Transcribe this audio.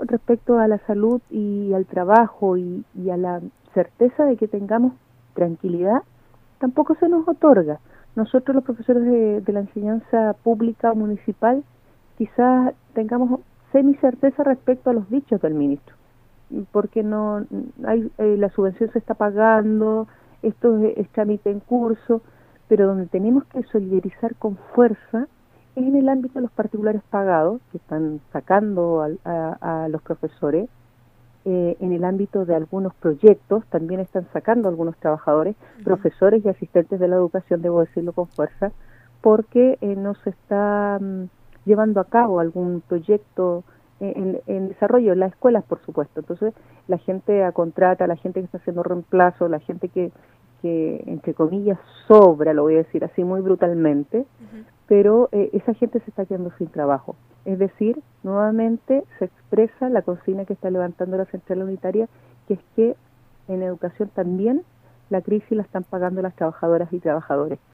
respecto a la salud y al trabajo y a la certeza de que tengamos tranquilidad, tampoco se nos otorga. Nosotros los profesores de la enseñanza pública o municipal quizás tengamos semi-certeza respecto a los dichos del ministro, porque no hay la subvención se está pagando, esto es trámite en curso, pero donde tenemos que solidarizar con fuerza es en el ámbito de los particulares pagados, que están sacando a los profesores, en el ámbito de algunos proyectos, también están sacando algunos trabajadores, profesores y asistentes de la educación, debo decirlo con fuerza, porque no se está llevando a cabo algún proyecto en desarrollo, en las escuelas, por supuesto. Entonces, la gente contrata, la gente que está haciendo reemplazo, la gente que entre comillas, sobra, lo voy a decir así muy brutalmente, pero esa gente se está quedando sin trabajo. Es decir, nuevamente se expresa la consigna que está levantando la Central Unitaria, que es que en educación también la crisis la están pagando las trabajadoras y trabajadores.